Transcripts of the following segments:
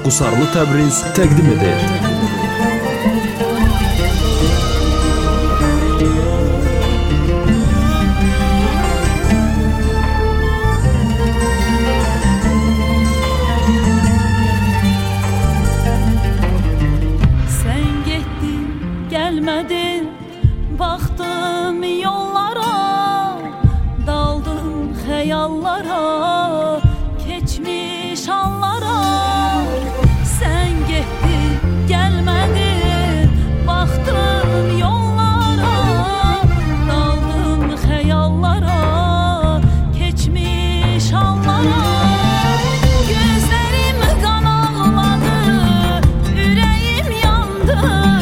Qusarlı Təbriz təqdim edir. Sen getdin, gəlmədin, baxdım yollara, daldım xəyallara, keçmiş anlara. Sen getdin, gəlmədin, baxdım yollara, daldım xəyallara, keçmiş anlara. Gözlerim kan ağladı, ürəyim yandı.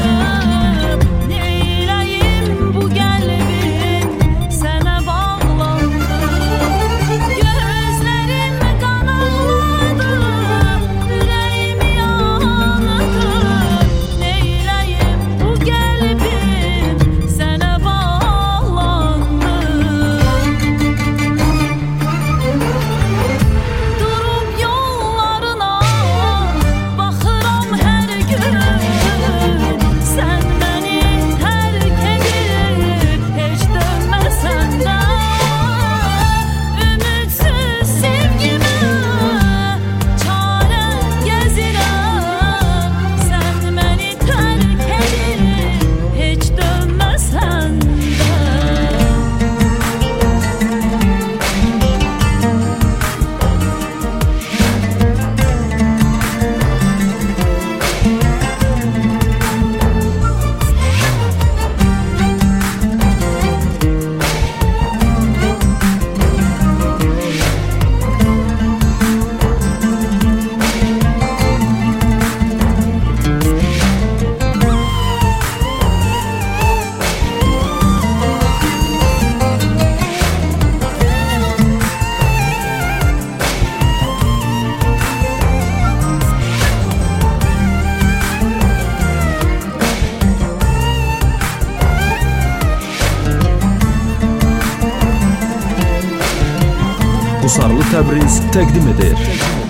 Neyləyim bu qəlbim sənə bağlandı. Gözlerim kan ağladı, ürəyim yandı. Neyləyim bu qəlbim sənə bağlandı. Durub yollarına baxıram hər gün. Sən məni tərk edib heç dönməsən də. Ümidsiz sevgimə çarə gəzirəm. Sən məni tərk edib heç dönməsən də. Qusarlı Təbriz təqdim edir.